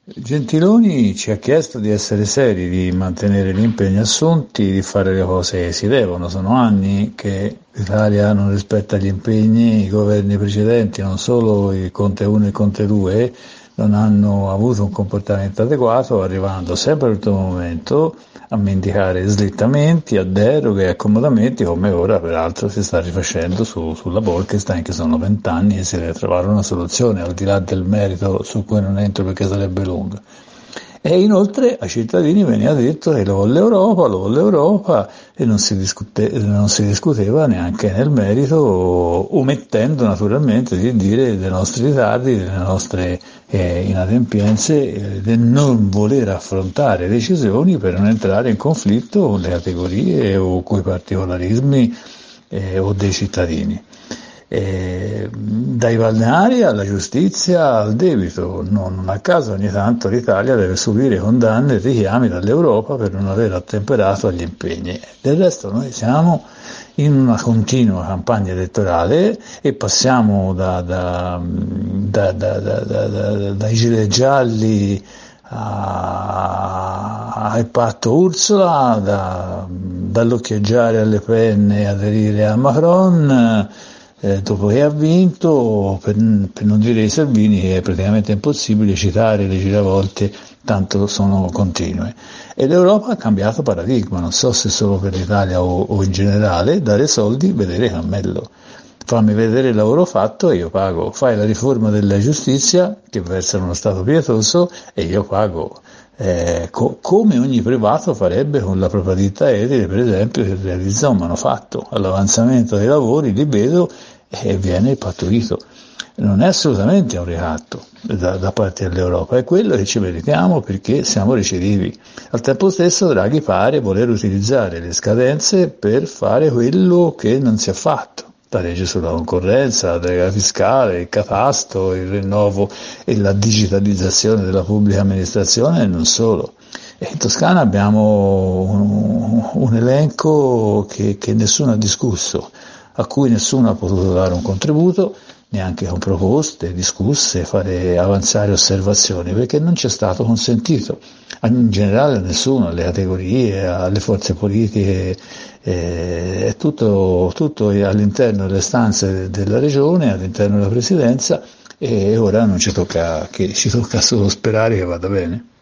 Gentiloni ci ha chiesto di essere seri, di mantenere gli impegni assunti, di fare le cose che si devono. Sono anni che l'Italia non rispetta gli impegni, i governi precedenti, non solo il Conte 1 e il Conte 2, non hanno avuto un comportamento adeguato, arrivando sempre all'ultimo momento a mendicare slittamenti, a deroghe e accomodamenti, come ora peraltro si sta rifacendo sulla Bolkestein, che sono 20 anni e si deve trovare una soluzione, al di là del merito su cui non entro perché sarebbe lungo. E inoltre ai cittadini veniva detto che lo vuole l'Europa e non si discuteva neanche nel merito, omettendo naturalmente di dire dei nostri ritardi, delle nostre inadempienze, del non voler affrontare decisioni per non entrare in conflitto con le categorie o con i particolarismi o dei cittadini. Dai balneari alla giustizia al debito, non a caso ogni tanto l'Italia deve subire condanne e richiami dall'Europa per non aver ottemperato agli impegni. Del resto noi siamo in una continua campagna elettorale e passiamo dai gilet gialli al patto Ursula, dall'occhieggiare alle Pen e aderire a Macron, dopo che ha vinto, per non dire di Salvini, che è praticamente impossibile citare le giravolte, tanto sono continue. E l'Europa ha cambiato paradigma, non so se solo per l'Italia o in generale, dare soldi, vedere cammello. Fammi vedere il lavoro fatto e io pago. Fai la riforma della giustizia, che deve essere uno Stato pietoso, e io pago. Come ogni privato farebbe con la propria ditta edile, per esempio, che realizza un manufatto. All'avanzamento dei lavori li vedo e viene pattuito. Non è assolutamente un ricatto da parte dell'Europa, è quello che ci meritiamo perché siamo recidivi. Al tempo stesso Draghi pare voler utilizzare le scadenze per fare quello che non si è fatto. La legge sulla concorrenza, la delega fiscale, il catasto, il rinnovo e la digitalizzazione della pubblica amministrazione e non solo. E in Toscana abbiamo un elenco che nessuno ha discusso, a cui nessuno ha potuto dare un contributo, neanche con proposte, discusse, fare avanzare osservazioni, perché non ci è stato consentito. In generale a nessuno, alle categorie, alle forze politiche, è tutto all'interno delle stanze della regione, all'interno della presidenza, e ora non ci tocca solo sperare che vada bene.